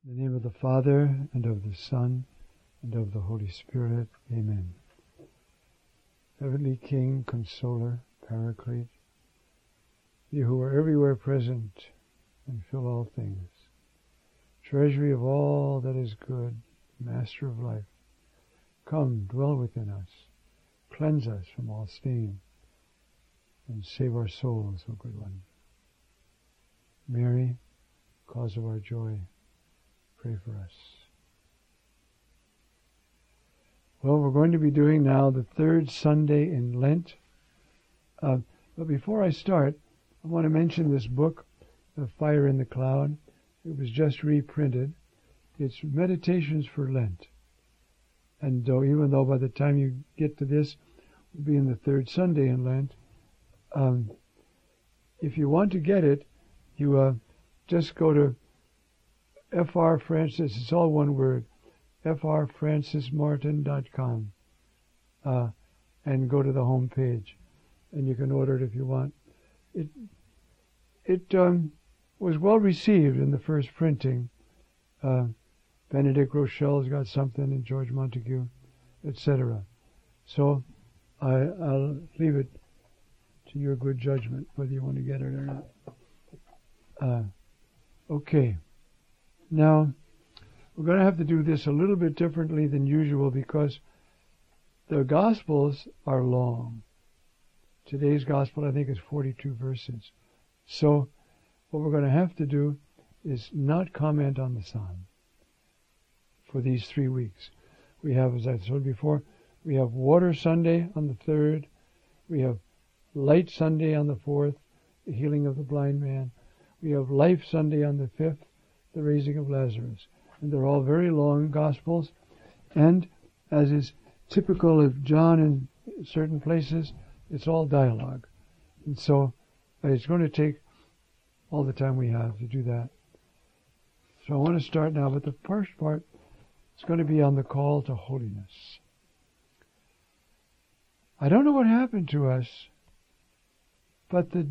In the name of the Father, and of the Son, and of the Holy Spirit. Amen. Heavenly King, Consoler, Paraclete, you who are everywhere present and fill all things, treasury of all that is good, Master of life, come, dwell within us, cleanse us from all stain, and save our souls, O good one. Mary, cause of our joy, pray for us. Well, we're going to be doing now the third Sunday in Lent. But before I start, I want to mention this book, Fire in the Cloud. It was just reprinted. It's Meditations for Lent. And even though by the time you get to this, we'll be in the third Sunday in Lent, if you want to get it, you just go to Fr. Francis, it's all one word, frfrancismartin.com, and go to the home page, and you can order it if you want. It was well received in the first printing. Benedict Rochelle's got something, and George Montague, etc. So I'll leave it to your good judgment whether you want to get it or not. Okay. Now, we're going to have to do this a little bit differently than usual because the Gospels are long. Today's Gospel, I think, is 42 verses. So, what we're going to have to do is not comment on the Psalm for these 3 weeks. We have, as I told before, we have Water Sunday on the 3rd. We have Light Sunday on the 4th, the healing of the blind man. We have Life Sunday on the 5th, the raising of Lazarus. And they're all very long Gospels. And as is typical of John in certain places, it's all dialogue. And so it's going to take all the time we have to do that. So I want to start now, but the first part is going to be on the call to holiness. I don't know what happened to us, but the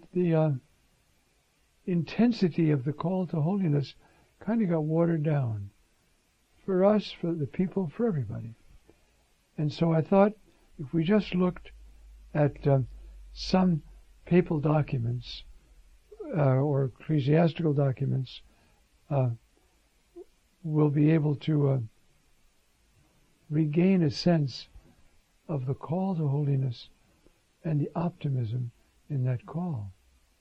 intensity of the call to holiness kind of got watered down for us, for the people, for everybody. And so I thought if we just looked at some papal documents or ecclesiastical documents, we'll be able to regain a sense of the call to holiness and the optimism in that call.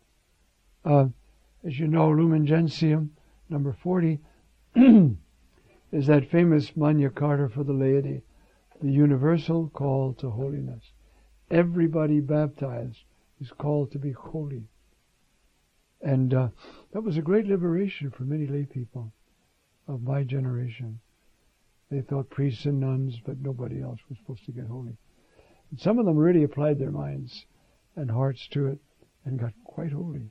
As you know, Lumen Gentium, number 40, is that famous Magna Carta for the laity, the universal call to holiness. Everybody baptized is called to be holy. And that was a great liberation for many lay people of my generation. They thought priests and nuns, but nobody else was supposed to get holy. And some of them really applied their minds and hearts to it and got quite holy.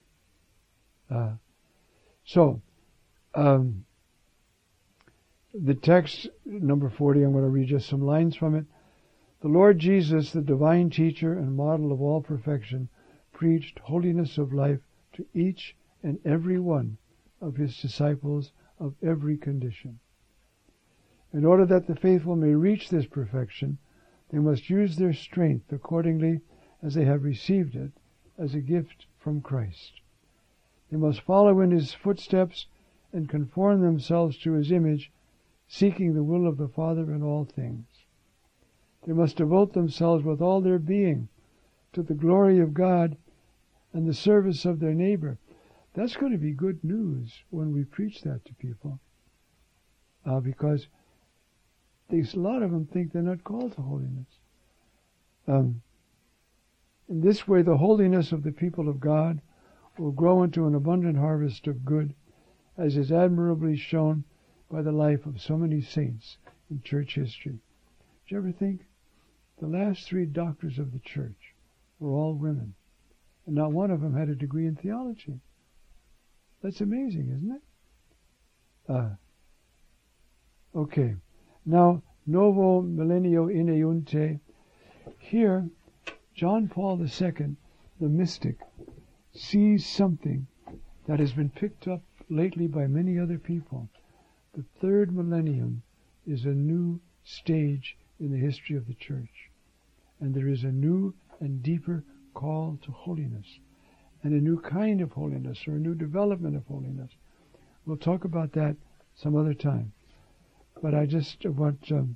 The text, number 40, I'm going to read just some lines from it. The Lord Jesus, the divine teacher and model of all perfection, preached holiness of life to each and every one of his disciples of every condition. In order that the faithful may reach this perfection, they must use their strength accordingly as they have received it as a gift from Christ. They must follow in his footsteps and conform themselves to his image, seeking the will of the Father in all things. They must devote themselves with all their being to the glory of God and the service of their neighbor. That's going to be good news when we preach that to people, because a lot of them think they're not called to holiness. In this way, the holiness of the people of God will grow into an abundant harvest of good, as is admirably shown by the life of so many saints in church history. Did you ever think the last 3 doctors of the church were all women, and not one of them had a degree in theology? That's amazing, isn't it? Okay. Now, Novo Millennio Ineunte. Here, John Paul II, the mystic, sees something that has been picked up lately by many other people, The third millennium is a new stage in the history of the church. And there is a new and deeper call to holiness, and a new kind of holiness, or a new development of holiness. We'll talk about that some other time. But I just want to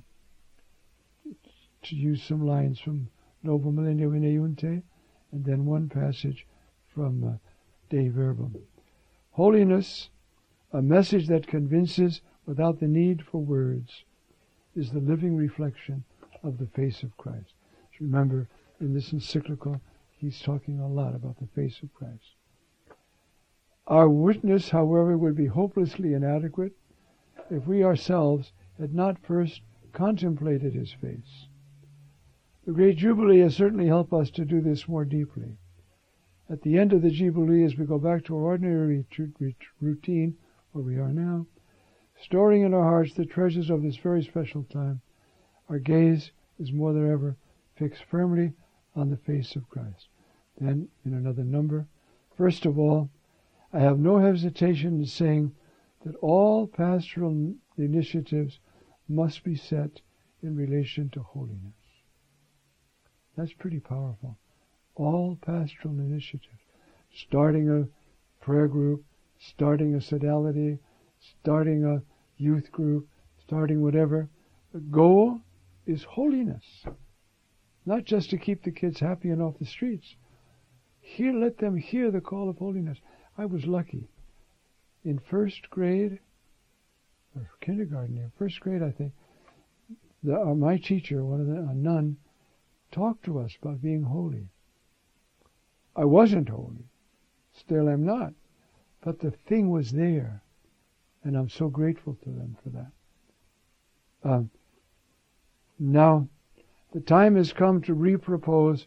use some lines from Novum Millennio in Eunte, and then one passage from Dei Verbum. Holiness, a message that convinces without the need for words, is the living reflection of the face of Christ. Remember, in this encyclical, he's talking a lot about the face of Christ. Our witness, however, would be hopelessly inadequate if we ourselves had not first contemplated his face. The Great Jubilee has certainly helped us to do this more deeply. At the end of the Jubilee, as we go back to our ordinary routine, where we are now, storing in our hearts the treasures of this very special time, our gaze is more than ever fixed firmly on the face of Christ. Then, in another number, first of all, I have no hesitation in saying that all pastoral initiatives must be set in relation to holiness. That's pretty powerful. All pastoral initiatives, starting a prayer group, starting a sodality, starting a youth group, starting whatever, the goal is holiness. Not just to keep the kids happy and off the streets. Let them hear the call of holiness. I was lucky. In first grade, or kindergarten, in first grade, I think, my teacher, a nun, talked to us about being holy. I wasn't holy. Still am not. But the thing was there. And I'm so grateful to them for that. Now, the time has come to repropose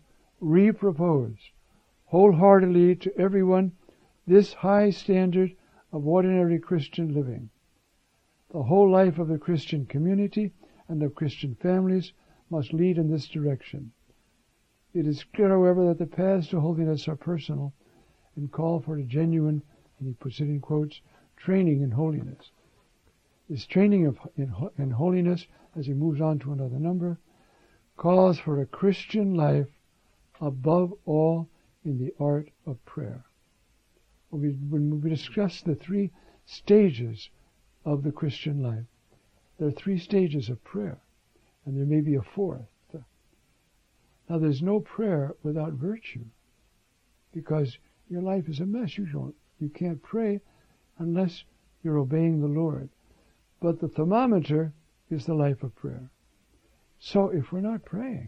wholeheartedly to everyone this high standard of ordinary Christian living. The whole life of the Christian community and of Christian families must lead in this direction. It is clear, however, that the paths to holiness are personal and call for a genuine, and he puts it in quotes, training in holiness. This training in holiness, as he moves on to another number, calls for a Christian life above all in the art of prayer. When we discuss the three stages of the Christian life, there are three stages of prayer, and there may be a fourth. Now, there's no prayer without virtue, because your life is a mess. You can't pray unless you're obeying the Lord. But the thermometer is the life of prayer. So if we're not praying,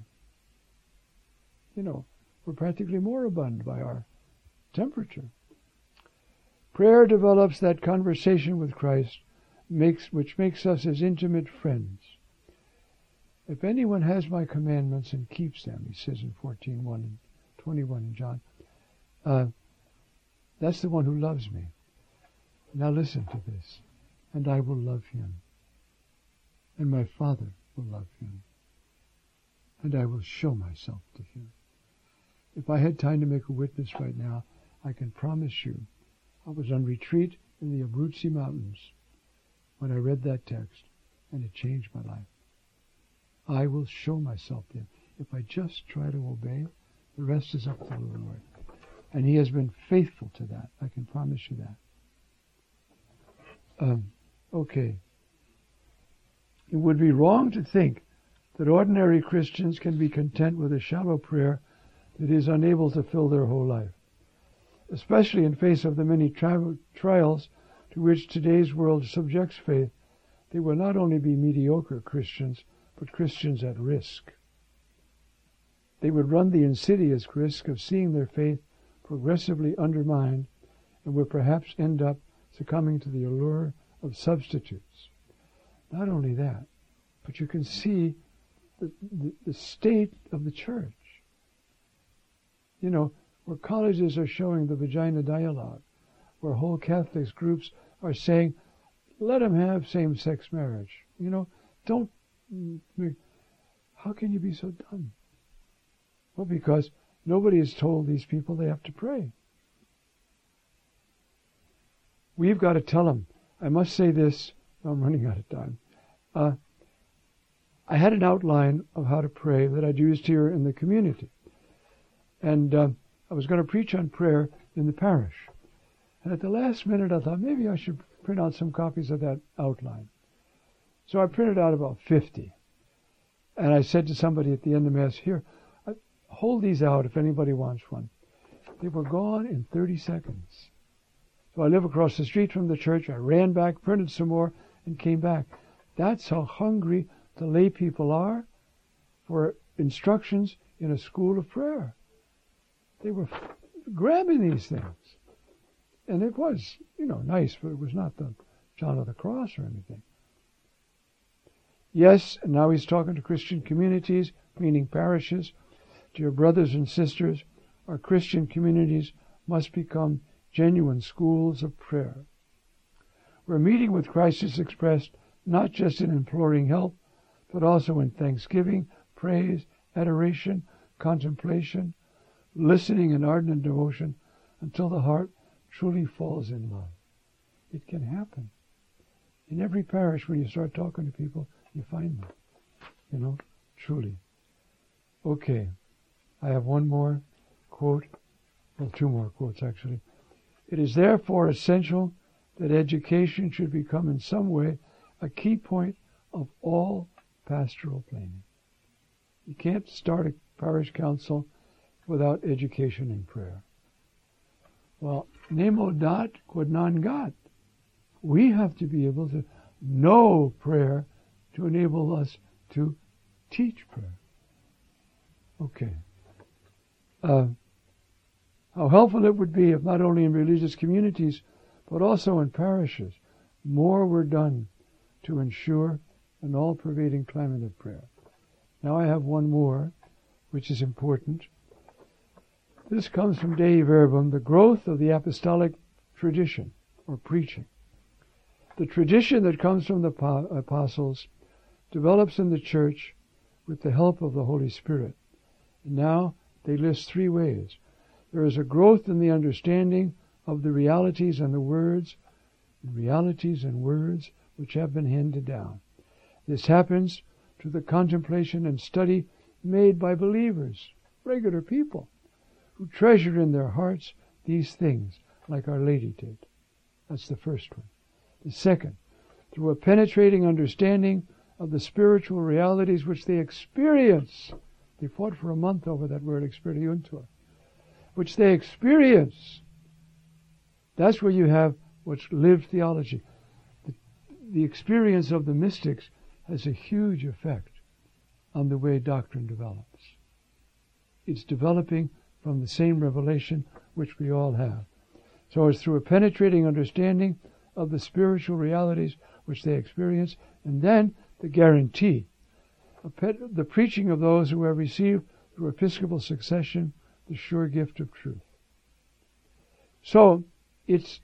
we're practically moribund by our temperature. Prayer develops that conversation with Christ, which makes us his intimate friends. If anyone has my commandments and keeps them, he says in 14:1 and 21 in John, that's the one who loves me. Now listen to this. And I will love him. And my Father will love him. And I will show myself to him. If I had time to make a witness right now, I can promise you, I was on retreat in the Abruzzi Mountains when I read that text, and it changed my life. I will show myself to him. If I just try to obey, the rest is up to the Lord. And he has been faithful to that. I can promise you that. Okay. It would be wrong to think that ordinary Christians can be content with a shallow prayer that is unable to fill their whole life. Especially in face of the many trials to which today's world subjects faith, they will not only be mediocre Christians, but Christians at risk. They would run the insidious risk of seeing their faith progressively undermined, and would perhaps end up succumbing to the allure of substitutes. Not only that, but you can see the state of the church. Where colleges are showing the vagina dialogue, where whole Catholic groups are saying, let them have same-sex marriage. Don't. How can you be so dumb? Well, because nobody has told these people they have to pray. We've got to tell them. I must say this I'm running out of time. I had an outline of how to pray that I'd used here in the community. And I was going to preach on prayer in the parish. And at the last minute, I thought maybe I should print out some copies of that outline. So I printed out about 50. And I said to somebody at the end of Mass, here, hold these out if anybody wants one. They were gone in 30 seconds. So I live across the street from the church. I ran back, printed some more, and came back. That's how hungry the lay people are for instructions in a school of prayer. They were grabbing these things. And it was, nice, but it was not the John of the Cross or anything. Yes, and now he's talking to Christian communities, meaning parishes. Dear brothers and sisters, our Christian communities must become genuine schools of prayer, where meeting with Christ is expressed not just in imploring help, but also in thanksgiving, praise, adoration, contemplation, listening and ardent devotion until the heart truly falls in love. It can happen. In every parish, when you start talking to people, you find them, truly. Okay, I have one more quote, well, two more quotes actually. It is therefore essential that education should become in some way a key point of all pastoral planning. You can't start a parish council without education and prayer. Well, nemo dat quod non gat. We have to be able to know prayer to enable us to teach prayer. Okay. How helpful it would be if not only in religious communities, but also in parishes, more were done to ensure an all-pervading climate of prayer. Now I have one more, which is important. This comes from Dei Verbum, the growth of the apostolic tradition, or preaching. The tradition that comes from the apostles develops in the church with the help of the Holy Spirit. And now they list 3 ways. There is a growth in the understanding of the realities and words which have been handed down. This happens through the contemplation and study made by believers, regular people, who treasure in their hearts these things, like Our Lady did. That's the first one. The second, through a penetrating understanding of the spiritual realities which they experience. They fought for a month over that word, experiuntur, which they experience. That's where you have what's lived theology. The experience of the mystics has a huge effect on the way doctrine develops. It's developing from the same revelation which we all have. So it's through a penetrating understanding of the spiritual realities which they experience, and then the guarantee, the preaching of those who have received through episcopal succession the sure gift of truth. So it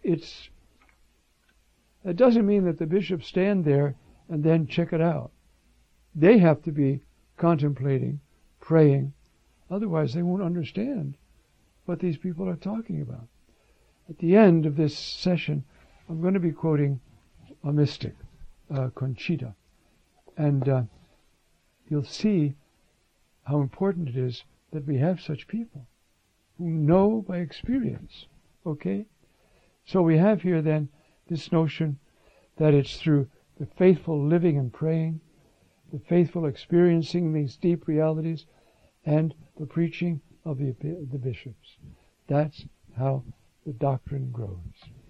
doesn't mean that the bishops stand there and then check it out. They have to be contemplating, praying, otherwise they won't understand what these people are talking about. At the end of this session, I'm going to be quoting a mystic, Conchita, and you'll see how important it is that we have such people who know by experience. Okay? So we have here then this notion that it's through the faithful living and praying, the faithful experiencing these deep realities, and the preaching of the bishops. That's how the doctrine grows.